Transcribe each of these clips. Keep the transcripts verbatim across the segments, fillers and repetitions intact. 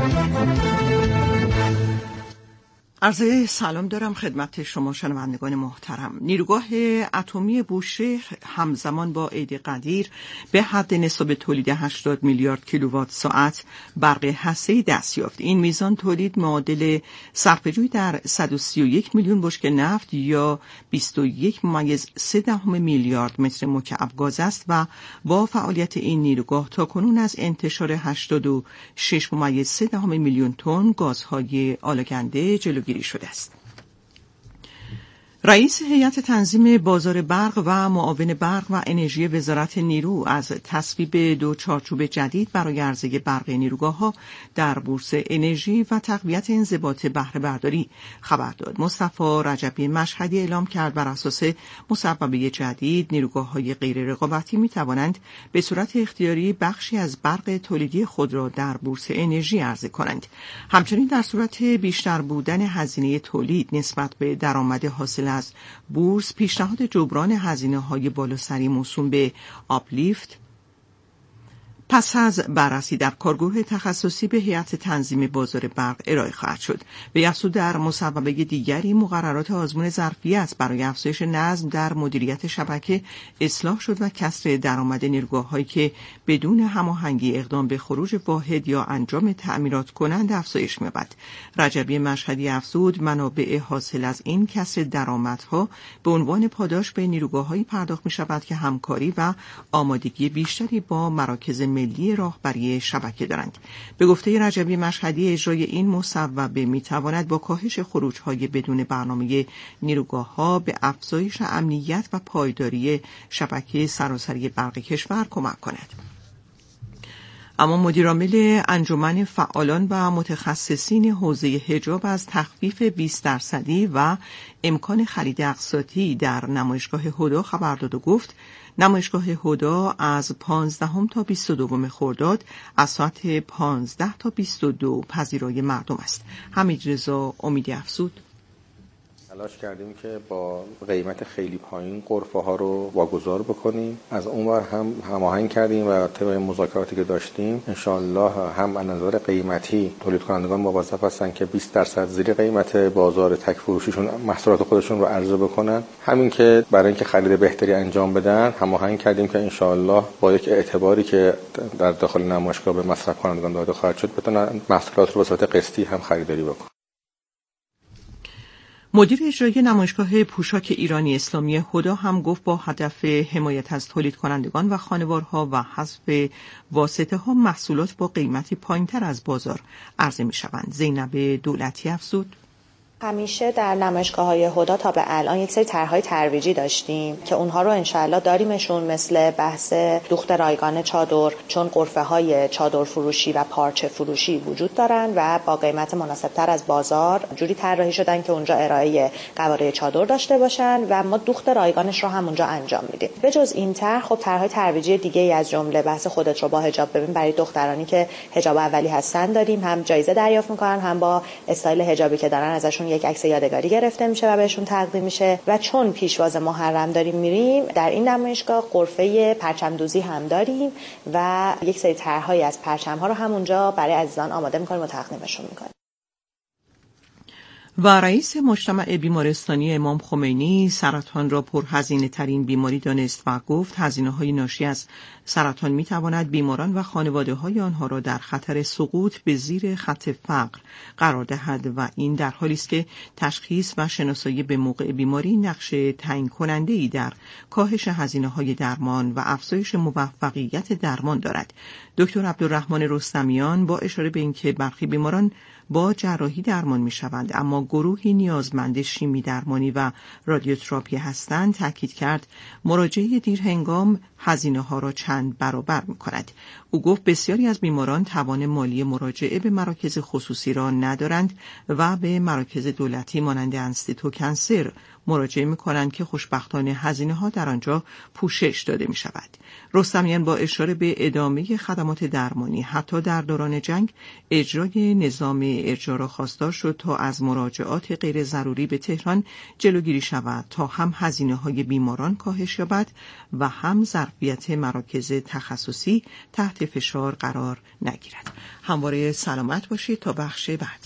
عرض سلام دارم خدمت شما شنوندگان محترم. نیروگاه اتمی بوشهر همزمان با عید قدیر به حد نصاب تولید هشتاد میلیارد کیلووات ساعت برق هسته‌ای دست یافت. این میزان تولید معادل صرفه‌جویی در صد و سی و یک میلیون بشکه نفت یا بیست و یک ممیز سه دهم میلیارد متر مکعب گاز است و با فعالیت این نیروگاه تاکنون از انتشار هشتاد و شش ممیز سه دهم میلیون تن گازهای آلاگنده جلوگیری شده است. رئیس هیئت تنظیم بازار برق و معاون برق و انرژی وزارت نیرو از تصویب دو چارچوب جدید برای عرضه برق نیروگاه‌ها در بورس انرژی و تقویت انضباط بهره برداری خبر داد. مصطفی رجبی مشهدی اعلام کرد بر اساس مصوبه جدید نیروگاه‌های غیر رقابتی می‌توانند به صورت اختیاری بخشی از برق تولیدی خود را در بورس انرژی عرضه کنند. همچنین در صورت بیشتر بودن هزینه تولید نسبت به درآمد حاصل از بورس پیشنهاد جبران هزینه‌های بالاسری موسوم به آپلیفت پس از بررسی در کارگروه تخصصی به هیئت تنظیم بازار برق ارائه خواهد شد. به افزود در مصوبه دیگری مقررات آزمون ظرفیت برای افزایش نظم در مدیریت شبکه اصلاح شد و کسر درآمد نیروگاه‌هایی که بدون هماهنگی اقدام به خروج واحد یا انجام تعمیرات کنند افزایش می‌یابد. رجبی مشهدی افزود منابع حاصل از این کسر درآمدها به عنوان پاداش به نیروگاه‌هایی پرداخت می‌شود که همکاری و آمادگی بیشتری با مراکز ملی راهبری شبکه دارند. به گفته رجبی مشهدی اجرای این مصوبه میتواند با کاهش خروج‌های بدون برنامه نیروگاه‌ها به افزایش امنیت و پایداری شبکه سراسری برق کشور کمک کند. اما مدیرعامل انجمن فعالان و متخصصین حوزه حجاب از تخفیف بیست درصدی و امکان خرید اقساطی در نمایشگاه هدی خبر داد و گفت نمایشگاه هدی از پانزدهم تا بیست و دوم خرداد از ساعت پانزده تا بیست و دو پذیرای مردم است. حمیدرضا امیدی افزود تلاش کردیم که با قیمت خیلی پایین غرفه ها رو واگذار بکنیم. از اونور هم هماهنگ کردیم و طبق مذاکراتی که داشتیم انشالله هم از نظر قیمتی تولید کنندگان مواظب هستن که بیست درصد زیر قیمت بازار تک فروشیشون محصولات خودشون رو عرضه بکنن. همین که برای اینکه خرید بهتری انجام بدن هماهنگ کردیم که انشالله با یک اعتباری که در داخل نمایشگاه به مصرف کنندگان داده خواهد شد بتونن محصولات رو به صورت قسطی هم خریداری بکنن. مدیر اجرایی نمایشگاه پوشاک ایرانی اسلامی هدی هم گفت با هدف حمایت از تولید کنندگان و خانوارها و حذف واسطه ها محصولات با قیمتی پایینتر از بازار عرضه می شوند. زینب دولتی افزود همیشه در نمایشگاه‌های هدی تا به الان یک سری طرح‌های ترویجی داشتیم که اونها رو انشالله داریمشون، مثل بحث دوخت رایگان چادر، چون غرفه‌های چادر فروشی و پارچه فروشی وجود دارن و با قیمت مناسبتر از بازار جوری طراحی شدن که اونجا ارائه قواره چادر داشته باشن و ما دوخت رایگانش رو هم اونجا انجام میدیم. به جز این طرح خب طرح‌های ترویجی دیگه‌ای از جمله بحث خودت رو با حجاب ببین برای دخترانی که حجاب اولی هستن داریم، هم جایزه دریافت می‌کنن، هم با استایل حجابی که دارن ازشون یک عکس یادگاری گرفته میشه و بهشون تقدیم میشه. و چون پیشواز محرم داریم میریم در این نمایشگاه غرفه پرچم‌دوزی هم داریم و یک سری طرح‌های از پرچم‌ها رو هم اونجا برای عزیزان آماده می‌کنیم و تقدیمشون می‌کنیم. و رئیس مجتمع بیمارستانی امام خمینی سرطان را پرهزینه ترین بیماری دانست و گفت هزینه‌های ناشی از سرطان می‌تواند بیماران و خانواده‌های آنها را در خطر سقوط به زیر خط فقر قرار دهد و این در حالی است که تشخیص و شناسایی به موقع بیماری نقش تعیین کننده‌ای در کاهش هزینه‌های درمان و افزایش موفقیت درمان دارد. دکتر عبدالرحمن رستمیان با اشاره به اینکه برخی بیماران با جراحی درمان می‌شوند اما گروهی نیازمند شیمی درمانی و رادیوتراپی هستند تاکید کرد مراجعه دیرهنگام هزینه‌ها را چند برابر می‌کند. او گفت بسیاری از بیماران توان مالی مراجعه به مراکز خصوصی را ندارند و به مراکز دولتی مانند انستیتو کنسر مراجعه می‌کنند که خوشبختانه هزینه‌ها در آنجا پوشش داده می‌شود. رستمیان با اشاره به ادامه خدمات درمانی حتی در دوران جنگ اجرای نظام ارجاع را خواستار شد تا از مراجعات غیر ضروری به تهران جلوگیری شود تا هم هزینه‌های بیماران کاهش یابد و هم ظرفیت مراکز تخصصی تحت تحت فشار قرار نگیرد. همواره سلامت باشید تا بخش بعد.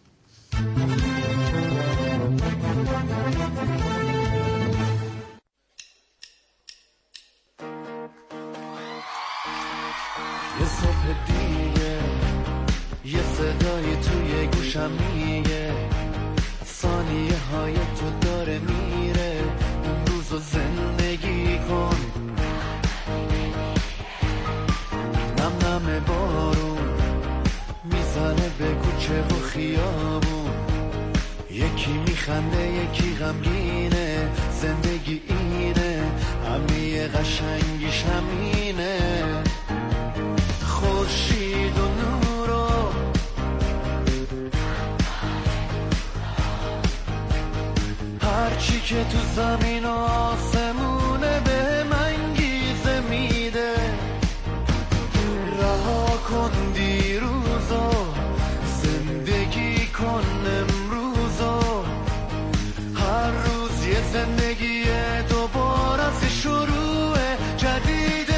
یه صبح دیگه یه صدای توی گوشم میگه ثانیه های تو داره میره، این روزو زندگی کن. نم نم بارون میزنه به کوچه و خیابون، یکی میخنده یکی غمگینه، زندگی اینه، همه قشنگیش همینه. خورشید و نور و هرچی که تو زمین و آسمونه به من گیزه میده. رها کن دیروزو، زندگی کن امروزو، هر روز یه زندگی دوباره از شروع جدیده.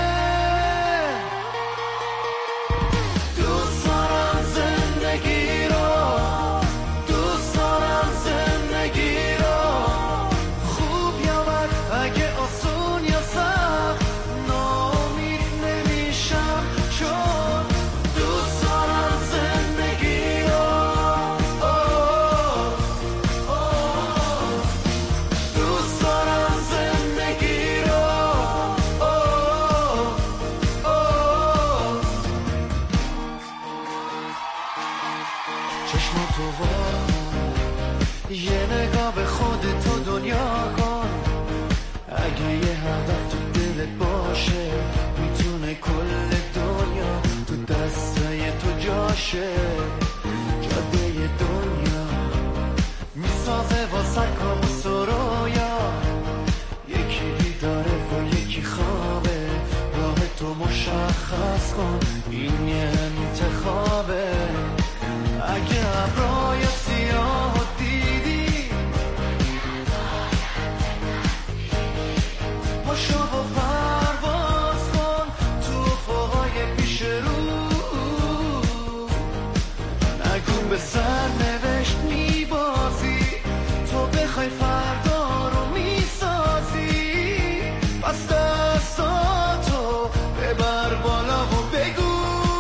یه نگاه به خودت و دنیا کن، اگه یه هدف تو دلت باشه میتونه کل دنیا تو دستای تو جاشه. جاده دنیا میسازه واسه کابوس و رویا، یکی بیداره و یکی خوابه، راه تو مشخص کن، این یه انتخابه. اگه ابرای سیاه دیدی پاشو و پرواز کن تو افقای پیش رو، نگو به سرنوشت میبازی، تو بخوای فردا رو میسازی، پس دستاتو ببر بالا و بگو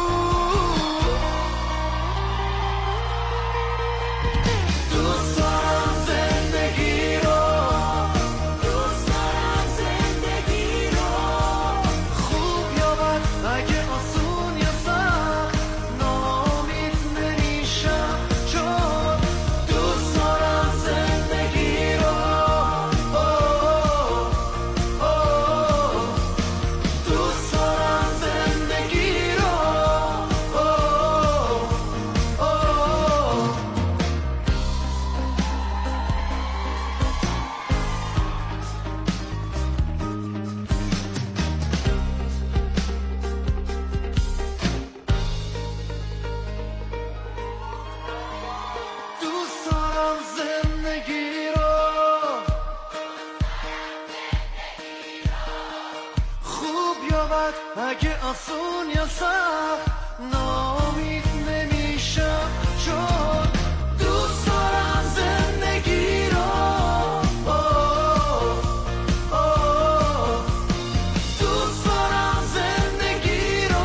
اگه آسون یا سخت ناامید نمیشم، چون دوست دارم زندگی رو. دوست دارم زندگی رو.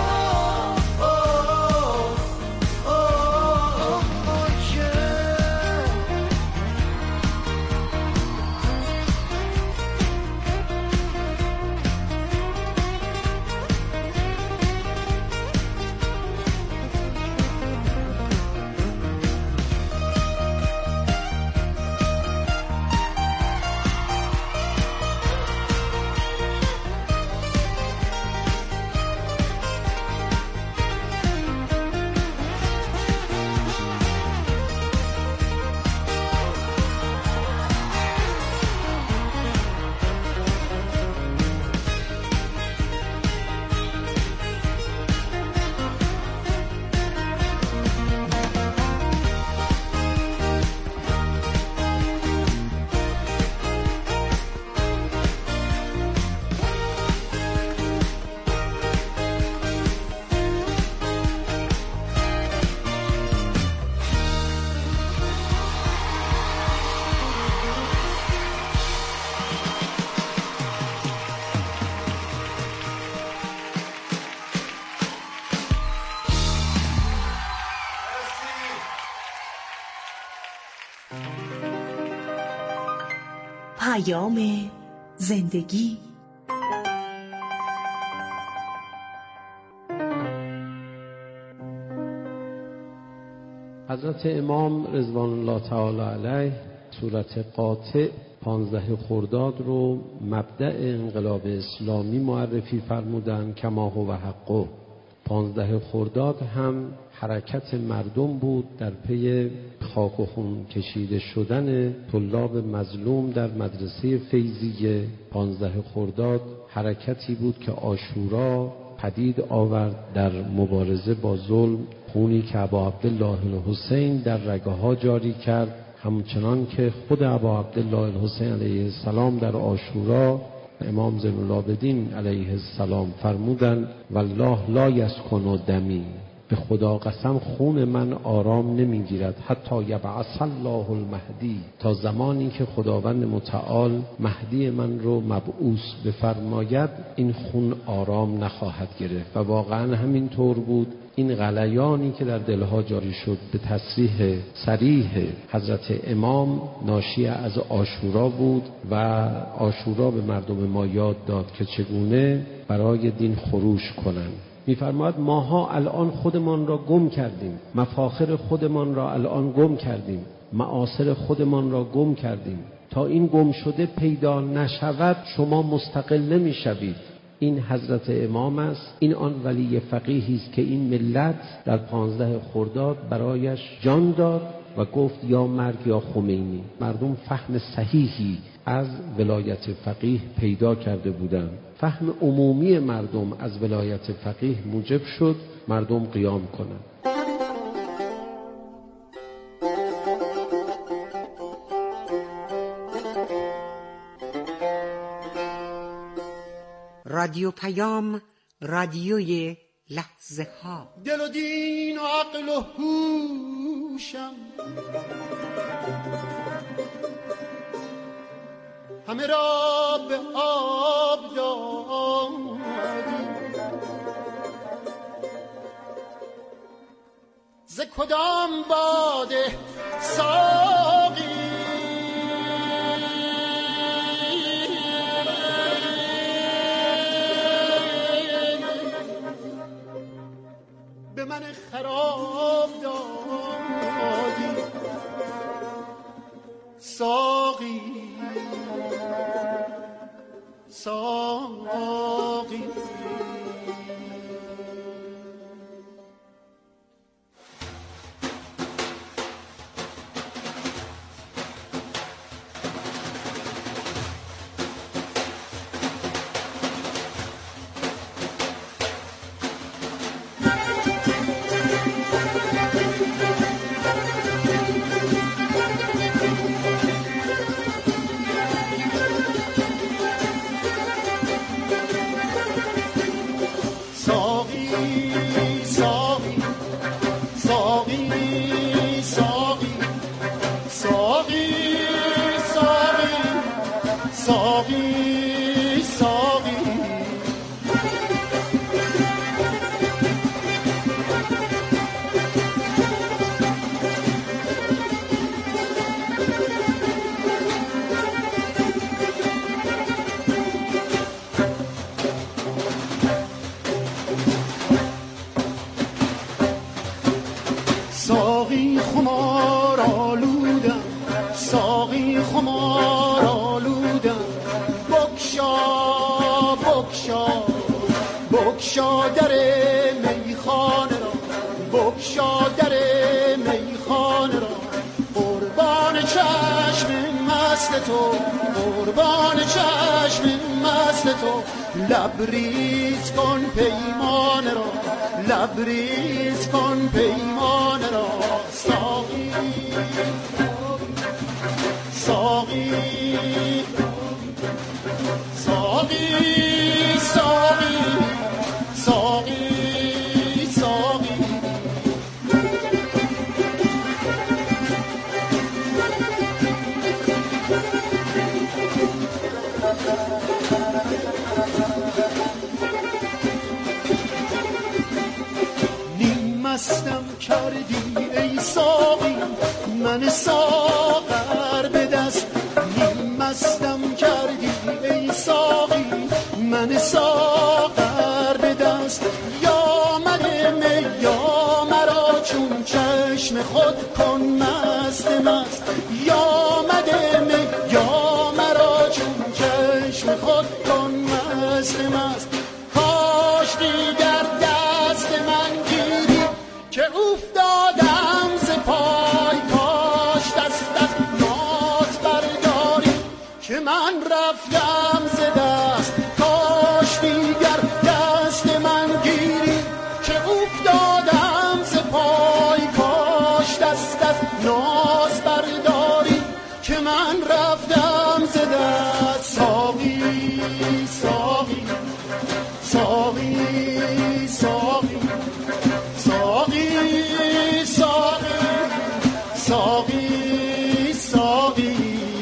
پیام زندگی. حضرت امام رضوان الله تعالی علیه سورت قاطع پانزده خرداد رو مبدأ انقلاب اسلامی معرفی فرمودن کما هو حقه. پانزده خرداد هم حرکت مردم بود در پی خاک و خون کشیده شدن طلاب مظلوم در مدرسه فیضیه. پانزده خرداد حرکتی بود که عاشورا پدید آورد در مبارزه با ظلم، خونی که ابا عبدالله الحسین در رگه ها جاری کرد، همچنان که خود ابا عبدالله الحسین علیه السلام در عاشورا امام زین العابدین علیه السلام فرمودند والله لا یسکن دمی، به خدا قسم خون من آرام نمیگیرد حتی یبعث الله المهدی، تا زمانی که خداوند متعال مهدی من رو مبعوث بفرماید این خون آرام نخواهد گرفت. و واقعا همین طور بود. این غلیانی که در دلها جاری شد به تصریح صریح حضرت امام ناشی از عاشورا بود و عاشورا به مردم ما یاد داد که چگونه برای دین خروش کنند. می‌فرماید ماها الان خودمان را گم کردیم، مفاخر خودمان را الان گم کردیم، معاصر خودمان را گم کردیم. تا این گم شده پیدا نشود شما مستقل نمی‌شوید. این حضرت امام است. این آن ولی فقیهی است که این ملت در پانزده خرداد برایش جان داد و گفت یا مرگ یا خمینی. مردم فهم صحیحی از ولایت فقیه پیدا کرده بودند. فهم عمومی مردم از ولایت فقیه موجب شد مردم قیام کنند. رادیو پیام، رادیوی لحظه ها. دل و دین و عقل و هوشم همه را به آب دادی، ز کدام باده ساقی به من خراب دادی ساقی ساقی. ساقی خمار آلودم، ساقی خمار آلودم، بکشا بکشا بکشا در میخانه را، بکشا در میخانه را، قربان چشم مست تو، قربان چشم مست تو، لبریز کن پیمان را، لبریز کن پیمان را. ساقی ساقی ساقی ساقی ساقی ساقی. مستم کردی ای ساقی من ساغر به دست، نیم مستم چون چشم خود کن مست مست یا مده می یا مرا چون چشم خود کن مست مست کاش دیگر دست من گیری که افتادم ز پای کاش دست از ناز برداری که من رفتم ز دست کاش دیگر دست من گیری که افتادم ز پای کاش دست از ناز برداری که من رفتم ز دست ساقی ساقی ساقی ساقی ساقی ساقی ساقی ساقی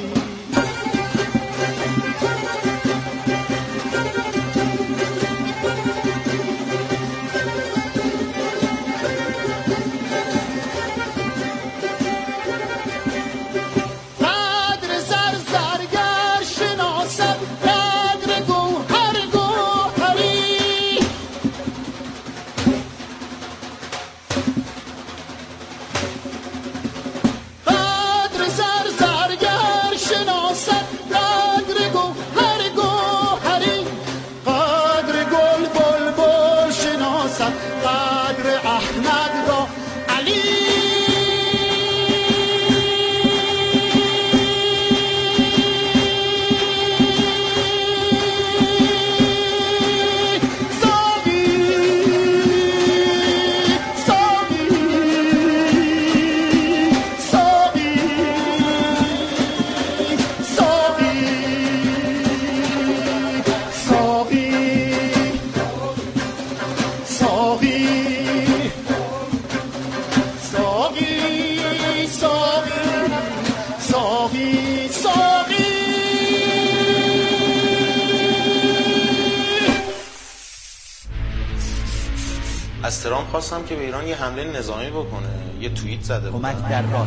از ترامپ خواستم که به ایران یه حمله نظامی بکنه. یه توییت زده بود کمک در راه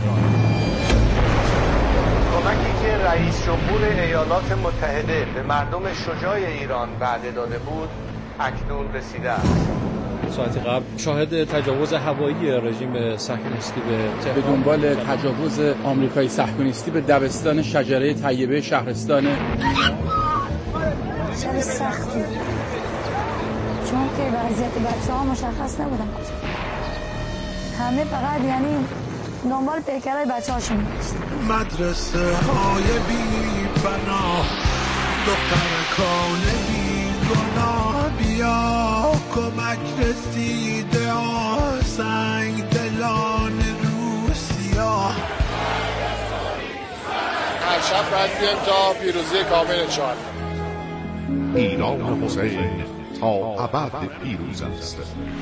کمکی که رئیس جمهور ایالات متحده به مردم شجاع ایران وعده داده بود اکنون رسیده است. ساعتی قبل شاهد تجاوز هوایی رژیم صهیونیستی به تهران به دنبال تجاوز آمریکایی صهیونیستی به دبستان شجره طیبه شهرستان. چه سختی چون که وضعیت بچه‌ها مشخص نبودن همه فقط یعنی دنبال پیکرهای بچه‌هاشون می‌گشتن. مدرسه های بی پناه دختر کانه بی گناه بیا کمک رسیده سنگ دلان روسیا. هر شب باید بیم تا پیروزی کامل انشاءالله. ایران حسین تا ابد پیروز است.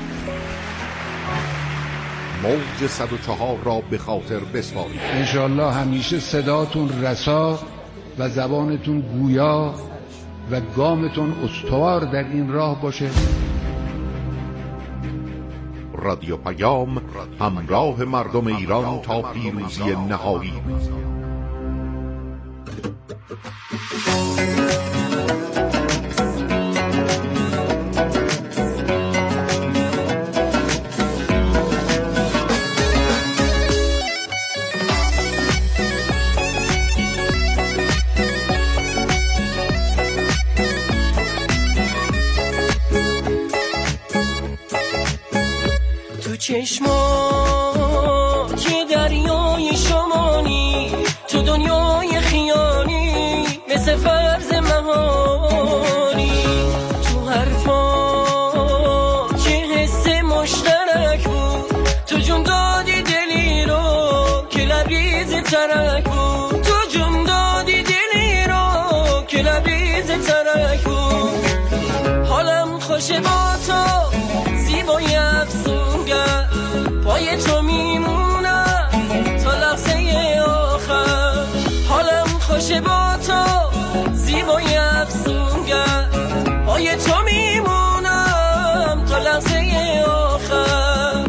موج صد و چهار را به خاطر بسپارید. انشالله همیشه صداتون رسا و زبانتون گویا و گامتون استوار در این راه باشه. رادیو پیام همراه مردم ایران تا پیروزی نهایی. چشمات یه دریای شمانی تو دنیای خیالی مثل فرض مهانی تو حرفات یه حس مشترک بود تو جون دادی دلی رو که لبریز ترک بود تو جون دادی دلی رو که لبریز ترک بود حالم خوشه با تو زیبای افسونگر پای تو میمونم تا لحظه آخر حالم خوشه با تو زیبای افسونگر پای تو میمونم تا لحظه آخر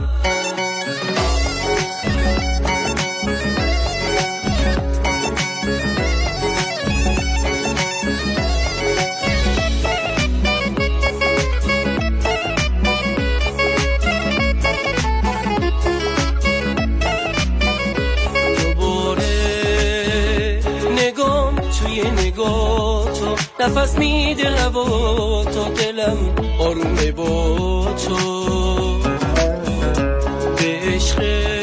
نفس میده هوا تا دلم آرومه با تو. به عشق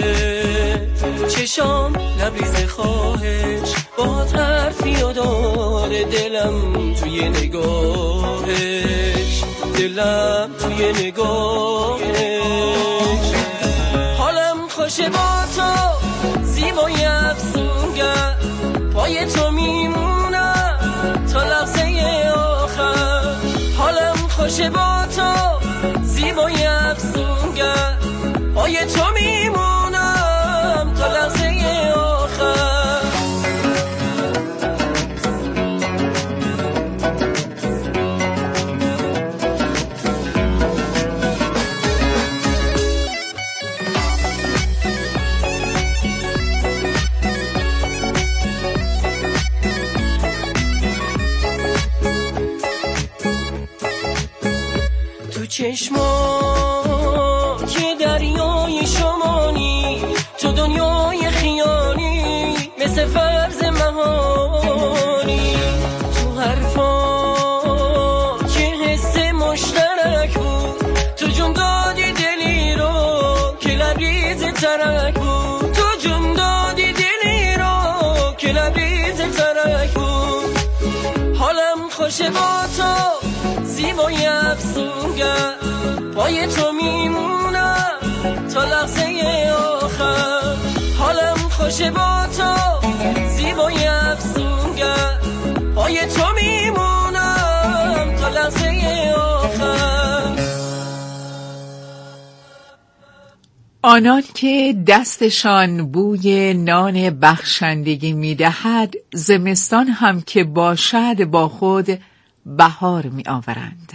چشام لبریز خواهش با حرفی و داره دلم توی نگاهش، دلم توی نگاهش. حالم خوشه با تو زیبای افسونگر، پای تو میمونم تا لحظه آخر. حالم خوشه با تو زیبای افسونگر، پای تو میمونم تا لحظه آخر. چشما که دریای شمانی، تو دنیای خیالی مثل فرض مهانی. تو حرفا که حس مشترک بود، تو جون دادی دلی رو که لبریز ترک بود. تو جون دادی دلی رو که لبریز ترک بود. حالم خوشه با تو زیبای افسونگر، پای تو میمونم تا لحظه آخر. حالم خوشه با تو زیبای افسونگر، پای تو میمونم تا لحظه آخر. آنان که دستشان بوی نان بخشندگی می‌دهد، زمستان هم که باشد با خود بهار می‌آورند.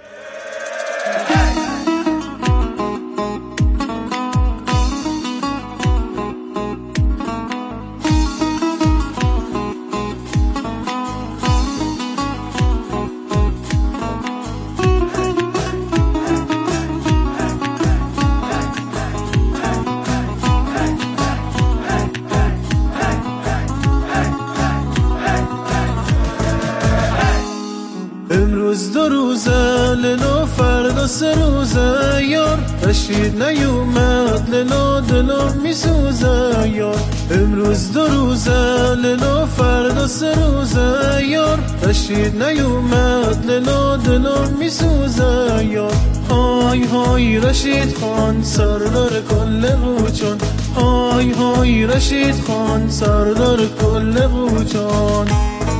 امروز دو روزه لنا فردا سه روزه یار، رشید نیومد لنا دلم میسوزه یار. امروز دو روزه لنا فردا سه روزه یار، رشید نیومد لنا دلم میسوزه یار. های های رشید خان سردار کل قوچان، های های رشید خان سردار کل قوچان.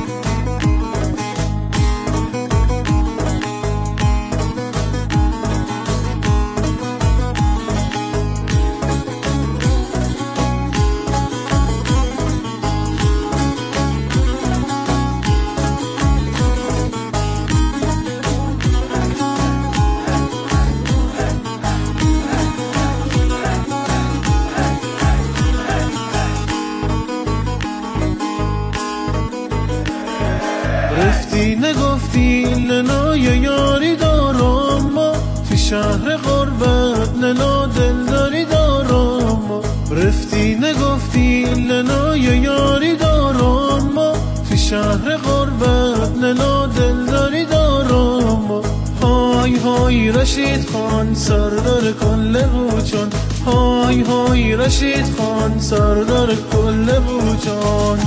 رفتی نگفتی لنا یا یاری دارم ما، تو شهر غربت لنا دلداری دارم ما. رفتی نگفتی لنا یا یاری دارم ما، تو شهر غربت لنا دلداری دارم ما. های های رشید خان سردار کل قوچان، های های رشید خان سردار کل قوچان.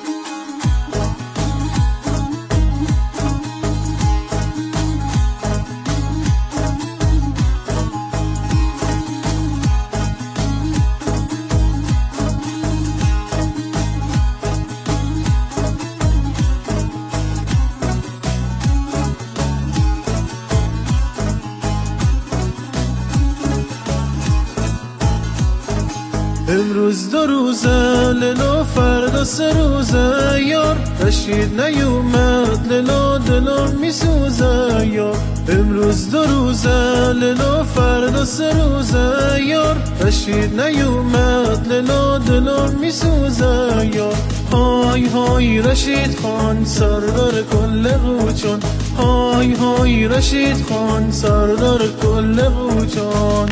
امروز دو روزه لنا فردا سه روزه یار، رشید نیومد لنا دلم میسوزه یار. امروز دو روزه لنا فردا سه روزه یار، رشید نیومد لنا دلم میسوزه یار. های های رشید خان سردار کل قوچان، های های رشید خان سردار کل قوچان.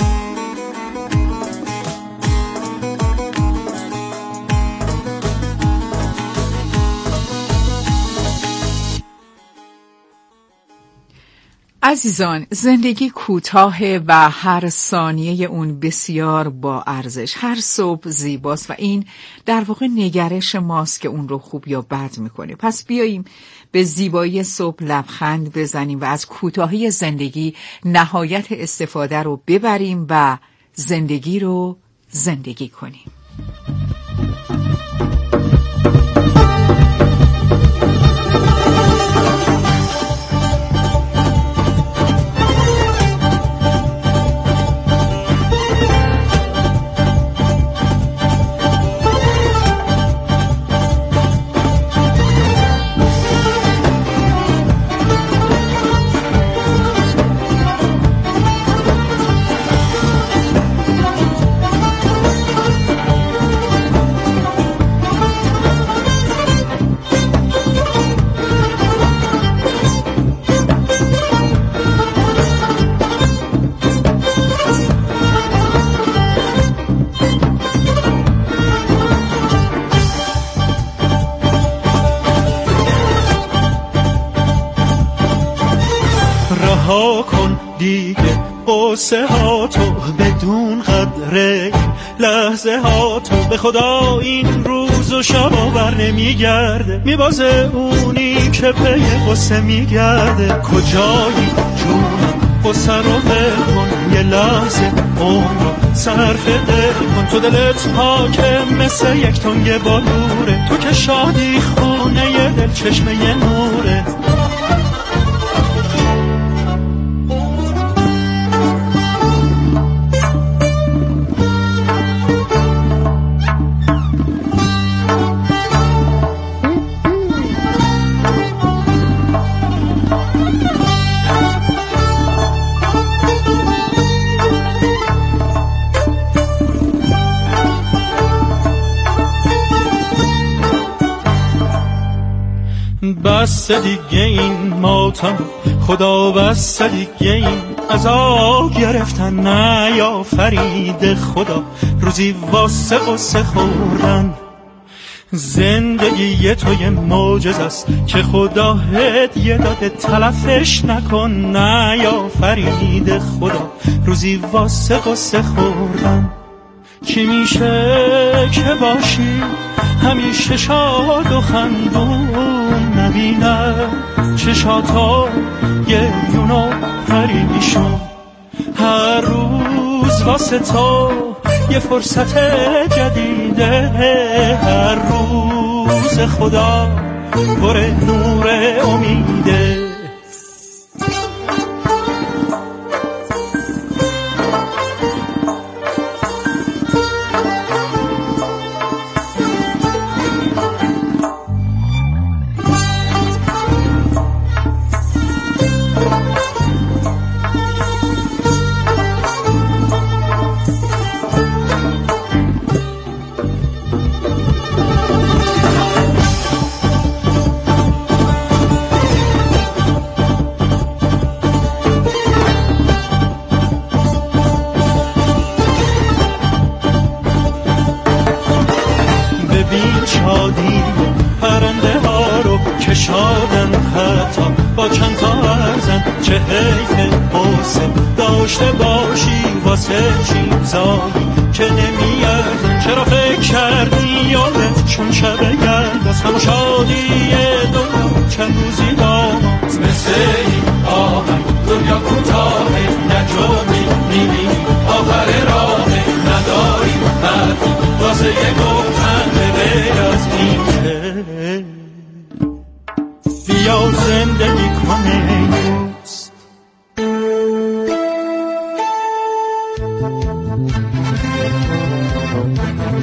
عزیزان، زندگی کوتاه و هر ثانیه اون بسیار با ارزش. هر صبح زیباست و این در واقع نگرش ماست که اون رو خوب یا بد میکنه. پس بیاییم به زیبایی صبح لبخند بزنیم و از کوتاهی زندگی نهایت استفاده رو ببریم و زندگی رو زندگی کنیم. رها کن دیگه قصه ها تو بدون قدره لحظه ها تو، به خدا این روز و شب بر نمیگرده، میبازه اونی که پی قصه میگرده. کجایی جونم قصه رو ول کن، یه لحظه عمر رو صرف دل کن. تو دلت پاکه مثل یک تنگ بالوره، تو که شادی خونه ی دل چشمه ی نوره. بس دیگه این ماتم خدا، بس دیگه این عذاب گرفتن نیافرید خدا، روزی واسه قصه خوردن. زندگی توی معجزه است که خدا هدیه داده، تلفش نکن نیافرید خدا، روزی واسه قصه خوردن. کی میشه که باشی همیشه شاد و خندون، نبینه چشاتا یه یونو پریشون. هر روز واسه تو یه فرصت جدیده، هر روز خدا پر نور امیده. شادی پرنده ها رو کشادن، حتی با چند تا ارزن. چه حیف قصه داشته باشی واسه چیزایی که نمیارزن. چرا فکر کردی یادت چون شب گرد از همون شادی دنیا چند روزی داماد. مثل این آهنگ دنیا کوتاه نجومی میبینی آخر راه.